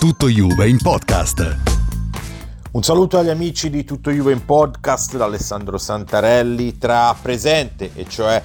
Tutto Juve in podcast. Un saluto agli amici di Tutto Juve in podcast da Alessandro Santarelli. Tra presente, e cioè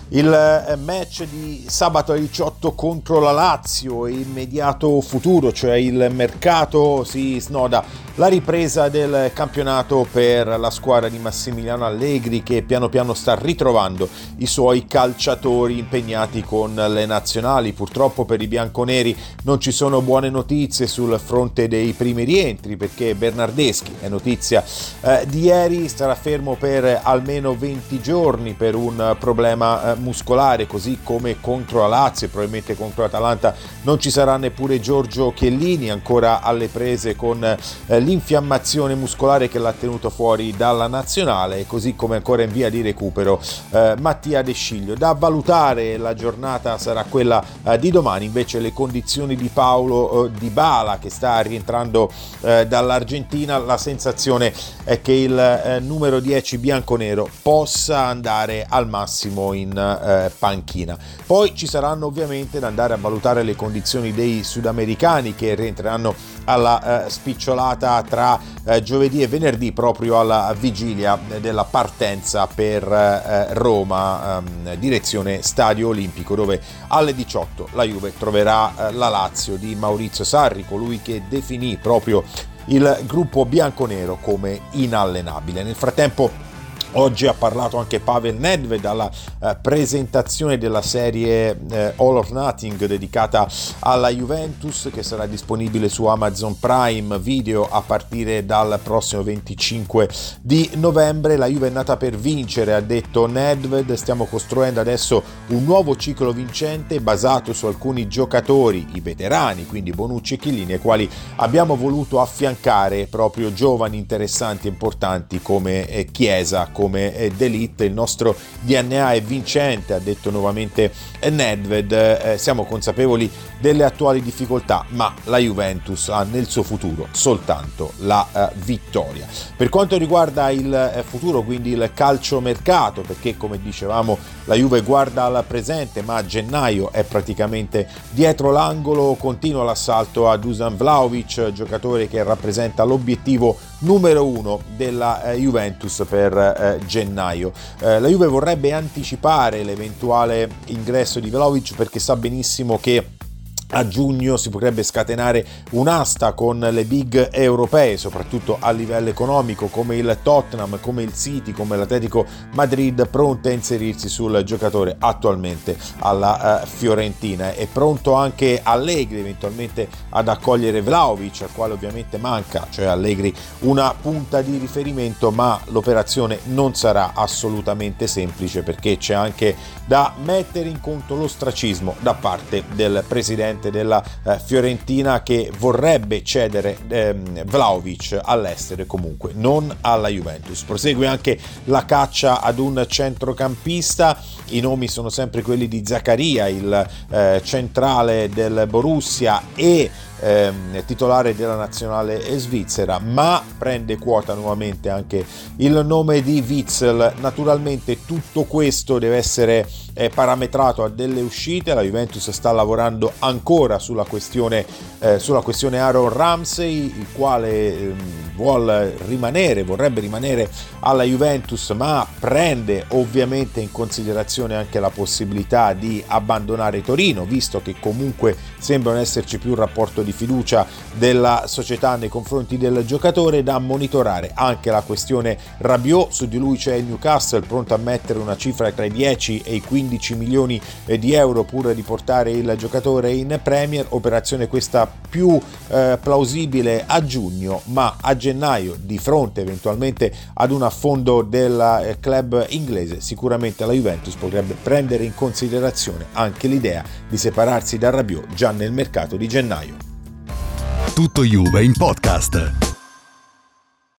il match di sabato alle 18 contro la Lazio, e immediato futuro, cioè il mercato, si snoda la ripresa del campionato per la squadra di Massimiliano Allegri, che piano piano sta ritrovando i suoi calciatori impegnati con le nazionali. Purtroppo per i bianconeri non ci sono buone notizie sul fronte dei primi rientri, perché Bernardeschi, è notizia di ieri, starà fermo per almeno 20 giorni per un problema muscolare, così come contro la Lazio e probabilmente contro l'Atalanta non ci sarà neppure Giorgio Chiellini, ancora alle prese con l'infiammazione muscolare che l'ha tenuto fuori dalla nazionale, così come ancora in via di recupero Mattia De Sciglio. Da valutare, la giornata sarà quella di domani, invece le condizioni di Paulo Dybala, che sta rientrando dall'Argentina. La sensazione è che il numero 10 bianconero possa andare al massimo in panchina. Poi ci saranno ovviamente da andare a valutare le condizioni dei sudamericani, che rientreranno alla spicciolata tra giovedì e venerdì, proprio alla vigilia della partenza per Roma, direzione Stadio Olimpico, dove alle 18 la Juve troverà la Lazio di Maurizio Sarri, colui che definì proprio il gruppo bianconero come inallenabile. Nel frattempo oggi ha parlato anche Pavel Nedved alla presentazione della serie All or Nothing dedicata alla Juventus, che sarà disponibile su Amazon Prime Video a partire dal prossimo 25 di novembre. La Juve è nata per vincere, ha detto Nedved. Stiamo costruendo adesso un nuovo ciclo vincente basato su alcuni giocatori, i veterani, quindi Bonucci e Chiellini, ai quali abbiamo voluto affiancare proprio giovani interessanti e importanti come Chiesa, come De Ligt. Il nostro DNA è vincente, ha detto nuovamente Nedved. Siamo consapevoli delle attuali difficoltà, ma la Juventus ha nel suo futuro soltanto la vittoria. Per quanto riguarda il futuro, quindi il calciomercato, perché come dicevamo la Juve guarda al presente, ma a gennaio è praticamente dietro l'angolo, continua l'assalto a Dusan Vlahovic, giocatore che rappresenta l'obiettivo numero 1 della Juventus per gennaio. La Juve vorrebbe anticipare l'eventuale ingresso di Vlahovic, perché sa benissimo che a giugno si potrebbe scatenare un'asta con le big europee, soprattutto a livello economico, come il Tottenham, come il City, come l'Atletico Madrid, pronte a inserirsi sul giocatore attualmente alla Fiorentina. È pronto anche Allegri eventualmente ad accogliere Vlahovic, al quale ovviamente manca, cioè Allegri, una punta di riferimento, ma l'operazione non sarà assolutamente semplice, perché c'è anche da mettere in conto l'ostracismo da parte del presidente della Fiorentina, che vorrebbe cedere Vlahovic all'estero e comunque non alla Juventus. Prosegue anche la caccia ad un centrocampista. I nomi sono sempre quelli di Zaccaria, il centrale del Borussia e titolare della nazionale svizzera, ma prende quota nuovamente anche il nome di Witsel. Naturalmente tutto questo deve essere parametrato a delle uscite. La Juventus sta lavorando ancora sulla questione Aaron Ramsey, il quale vorrebbe rimanere alla Juventus, ma prende ovviamente in considerazione anche la possibilità di abbandonare Torino, visto che comunque sembra non esserci più un rapporto di fiducia della società nei confronti del giocatore. Da monitorare anche la questione Rabiot, su di lui c'è il Newcastle pronto a mettere una cifra tra i 10 e i 15 milioni di euro pur di portare il giocatore in Premier. Operazione questa più plausibile a giugno, ma a gennaio, di fronte eventualmente ad un affondo del club inglese, sicuramente la Juventus potrebbe prendere in considerazione anche l'idea di separarsi da Rabiot già nel mercato di gennaio. Tutto Juve in podcast.